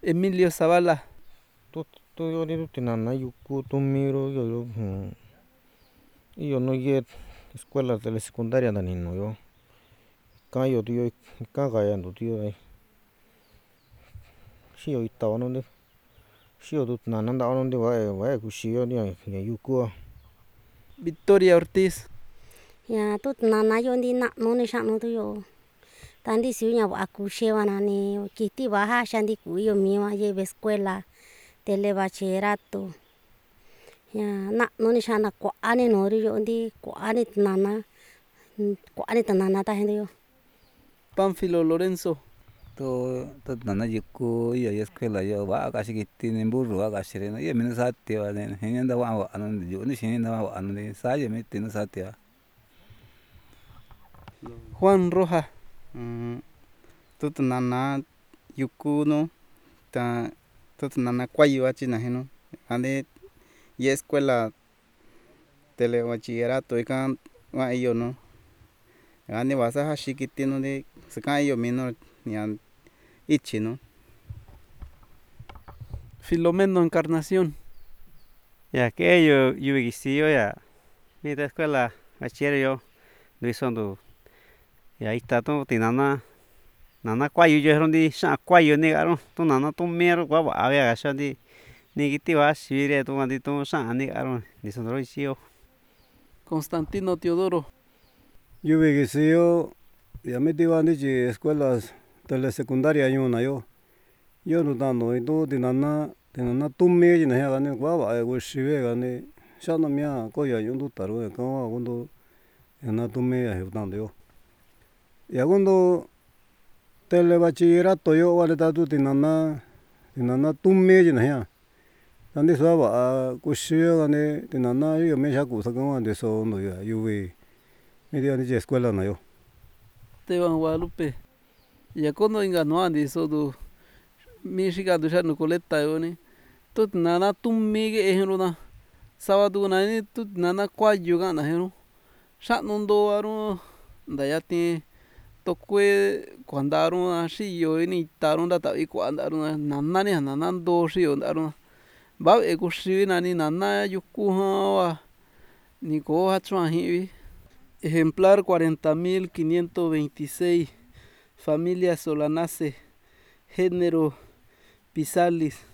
Emilio Zavala. Tu yo ni tinana yuku tumiro yo yo no ye escuela de la secundaria na nino yo kayo tío kagaya ndo tío xio itao no ne xio tu nana ndao no va kuxio ni yuku. Victoria Ortiz. Ya tu nana yo ndi na'nu ni xa'nu tuyo ta ndisiu ña va'a kuxi va nani kiti va'a ja xanti kuu yo mi va yɨvɨ escuela telebachillerato ña na'nu ni xa'na kua'a ni nuu‑ri yo'o ndi kua'a‑ni tɨnana taji‑ndi‑yo. Pánfilo Lorenzo. Tu tinana yuku iyo escuela yo va'a kaxi kiti‑ni burru va'a kaxi‑ri iyo minu satiu xiñi ndava'a va'a yu'u ni xiñi ndava'a va'a saa yɨ'ɨ mitinu satiu. Juan Roja. Tu tinana yuku nu ta tu tinana kuayu kachi najinu ande ye escuela telebachillerato ikan kua'an iyo nu ñani va'a sajaxi kiti nu ndi saka'an iyo minu ña ichi nu. Filomeno Encarnación. Ya que yo yuvikixiyo ya mita escuela bachiller yo nduisondu ya itatu tinana kuayu ye'e‑ndi xa'an kuayu ni ka'nu tu nana tu miru kua'a va'a ya kaxio‑ndi ni kiti va'a xii‑ri tu xa'an ni ka'nu ntiso‑ndo ichiyo. Constantino Teodoro. Yuvikixiyo ya mitiva‑ndi tyi escuela telesecundaria ñuu‑na‑yo yo nuta'an‑ndo itu tinana tumi katyi najña kani kua'a va'a kuxi vegani xa'nu mia koyo ñu'unduta‑ru ñaku hua kundu tinana tumi yuta'an‑ndo‑yo ya kundu telebachillerato yo vale tatu tinana tumi katyi najña ta ndiso a va'a kuxiyo dani tinana iyo mi xaku sakɨ́ɨn van ntiso‑ndo yuvi mitiva‑ndi tyi escuela‑na‑yo. Esteban Guadalupe. Ya ko'o‑ndo inka nuu‑a ndiso‑tu mi xika‑tu xa'nu coleta‑yo ni tu tinana tumi ke'e jiru‑na sava tuku nani tu tinana kuayu ka'an najiinu xa'nu ndoo‑varu nta yatin tokue kuanda'a‑ru xiyo ini ita‑ru nta ta'vi kua'a nda'a‑ru nana‑ni jan nana ndoo xiyo nda'a‑ru va ve'e kuxi nani nana yuku jan va ni koo jachua ji'i‑vi. Ejemplar 40.526 familia Solanace género Pisalis.